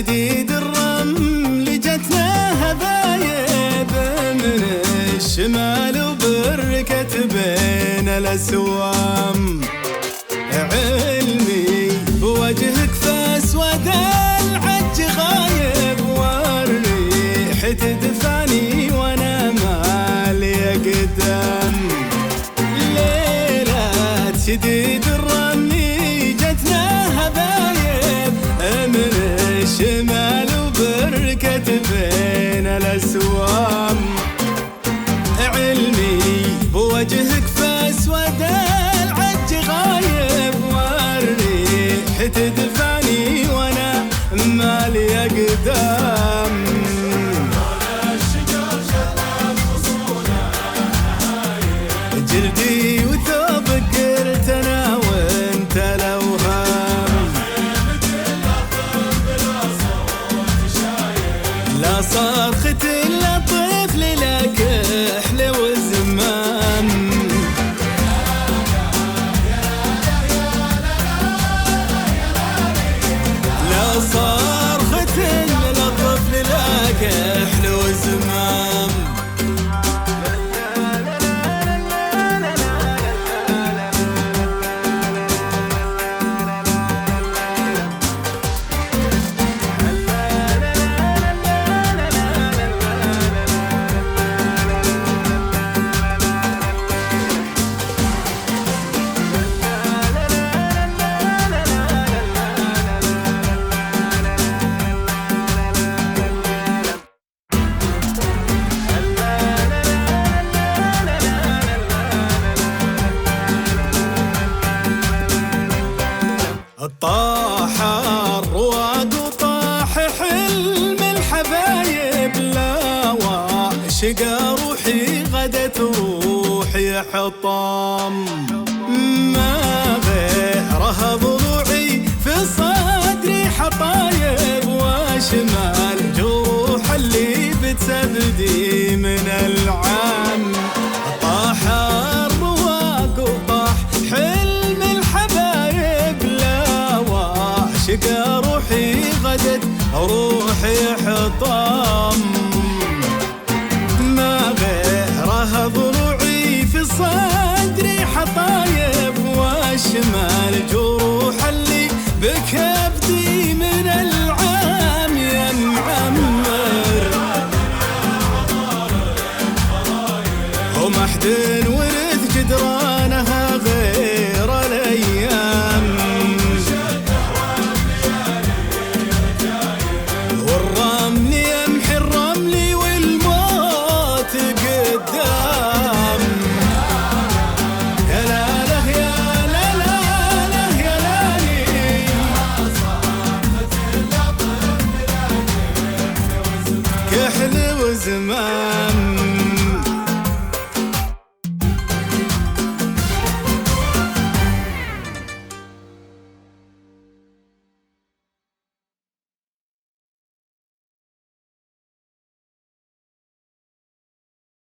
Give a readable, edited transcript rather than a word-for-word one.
شديد الرمل جتنا هبايب من الشمال وبركت بين الأسوام. علمي بوجهك فاسود العج غايب والريح تدفعني وانا مالي قدام. ليلة شديد الرمي جتنا هبايب من الشمال وبركت بين الأسوام. علمي بوجهك فاسود العج غايب والريح تدفعني وانا مالي قدام. جلدي وثوبك قلت انا وانت الاوهام. لا صرخة الا طفل لا كحل وزمام. لا صرخة الا طفل لا كحل وزمام. طاح الرواق وطاح حلم الحبايب. لا واشقى روحي غدت روحي حطام. ما غيرها ضلوعي في صدري حطايب واشمال جروح اللي بتسبدي من العام. طاح الرواق وطاح حلم الحبايب. شقى روحي غدت روحي حطام. ما غيرها ضلوعي في صدري حطايب واشمال جروح اللي بكبدي من العام يا معمر. وما حد ورث جدرانها غير الايام. والرمل يمحي الرمل والموت قدام. يا لا له يا لا لا له يا لالي. كحل وزمام.